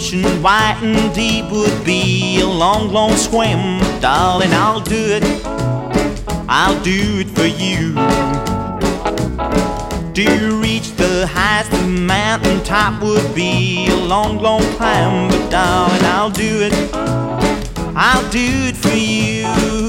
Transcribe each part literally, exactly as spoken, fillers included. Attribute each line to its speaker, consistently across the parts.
Speaker 1: ocean wide and deep would be a long, long swim. Darling, I'll do it, I'll do it for you. To reach the highest mountain top would be a long, long climb. But darling, I'll do it, I'll do it for you.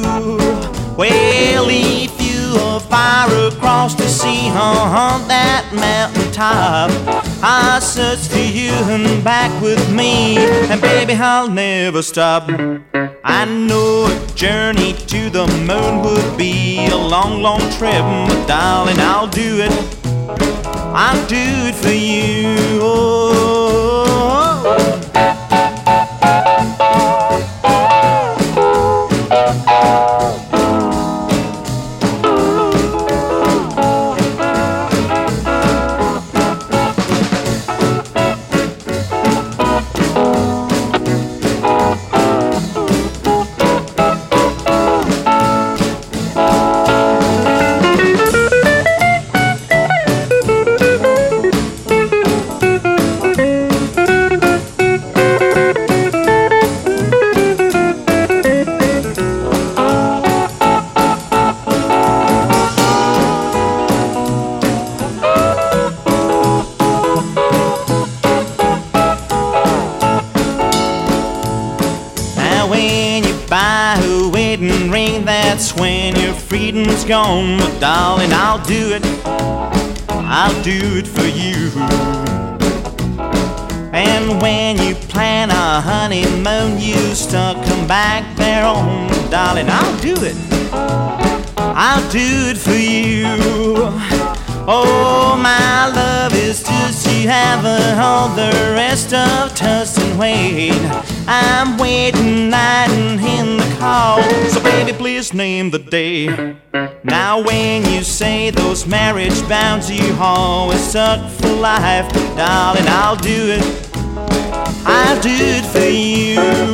Speaker 1: Well, if you are far across the sea on that mountain top, I'll search for you and back with me, and baby, I'll never stop. I know a journey to the moon would be a long, long trip, but darling, I'll do it, I'll do it for you. Oh. When you buy a wedding ring, that's when your freedom's gone. But darling, I'll do it, I'll do it for you. And when you plan a honeymoon, you still come back there on. Darling, I'll do it, I'll do it for you. Oh, my love is just you haven't all the rest of trust and wait. I'm waiting night and in the call, so baby, please name the day. Now when you say those marriage vows you always stuck for life, darling, I'll do it, I'll do it for you.